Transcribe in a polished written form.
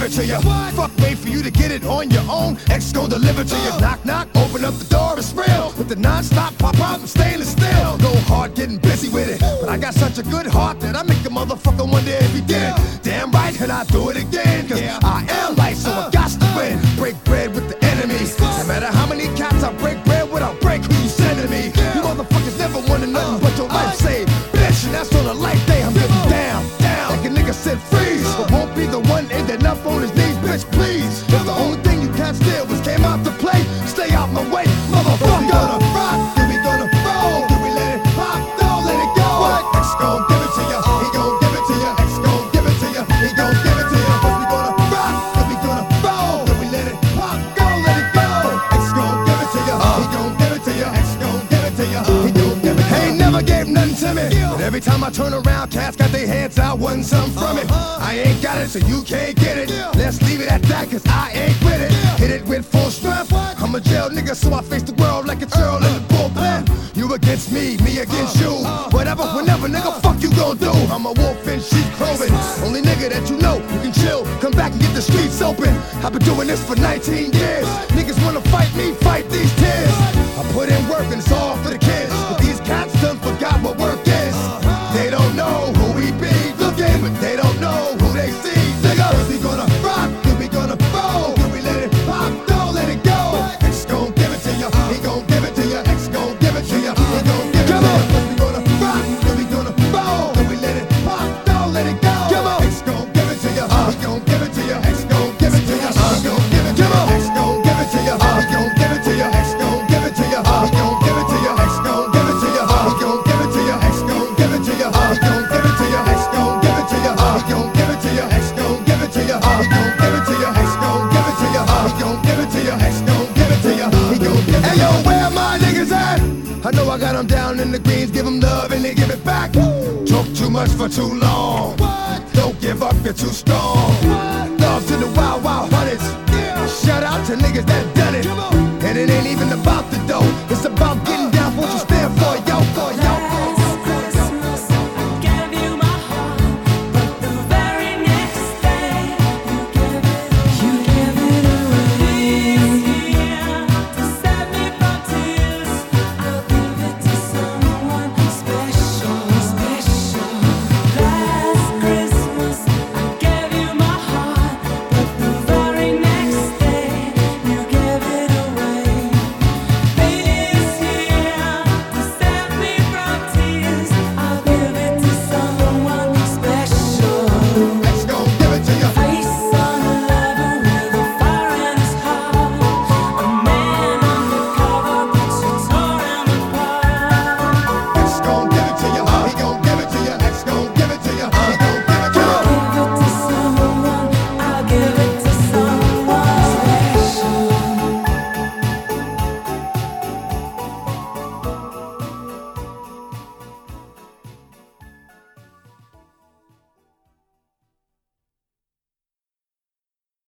it to you. Fuck, wait for you to get it on your own. X gon' deliver to you. Knock, knock, open up the door, it's real. With the non-stop pop out, I'm stainless steel. Go hard, getting busy with it. But I got such a good heart that I make a motherfucker wonder if he did. Damn right, and I do it again. Cause I am light, so I got to win. Break bread with the enemies. No matter how many cats I break bread with, I'll break who you sending me. You motherfuckers never wanted nothing but your life saved. Bitch, and that's on a life day, I'm getting down. Like a nigga said freeze, but won't be the one ending up on his knees, bitch, please. If the only thing you can't steal was came out to play, stay out my way, motherfucker. We gonna rock, then we gonna roll, then we let it pop, don't let it go. X gon' give it to ya, he gon' give it to ya. X gon' give it to ya, he gon' give it to ya. Cause we gonna rock, then we gonna roll, then we let it pop, don't let it go. X gon' give it to ya, he gon' give it to ya. X gon' give it to ya, he gon' give it to ya. He ain't never gave nothing to me, but every time I turn around, cats got their hands out, wanting something from it. I ain't got it, so you can't get it. Let's leave it at that, cause I ain't with it. Hit it with full strength. I'm a jail nigga, so I face the world like a girl in the bullpen. You against me, me against you. Whatever, whenever, nigga, fuck you gon' do. I'm a wolf in sheep clothing. Only nigga that you know, you can chill. Come back and get the streets open. I've been doing this for 19 years. Niggas wanna fight me, fight these tears. I put in work and it's all for the kids. But these cats done forgot what work is. They don't know who we be looking, but they don't know who they see. Nigga, we gonna rock, then we gonna roll, then we let it pop, don't let it go. X gon' give it to ya, he gon' give it to ya. X gon' give it to ya, he gon' give it to ya. We gonna rock, then we gonna roll, then we let it pop, don't let it go. X gon' give it to ya, he gon' give it to ya. X gon' give it to ya, he gon' give it to ya. X gon' give it to ya, he gon' give it to ya. X gon' give it to ya, he gon' give it to ya. X gon' give it to ya, he gon' give it to ya. X gon' give it to ya, he gon' give it to ya. X gon' give it to ya, he gon' give it to ya. X gon' give it to ya, he gon' give it to ya. X gon' give it to ya, he gon' give it to ya. X gon' give it to ya, he gon' give it to ya. Hey yo, where my niggas at? I know I got them down in the greens, give them love and they give it back. Talk too much for too long. Don't give up, you're too strong. Love to the wild, wild hunters. Shout out to niggas that done it.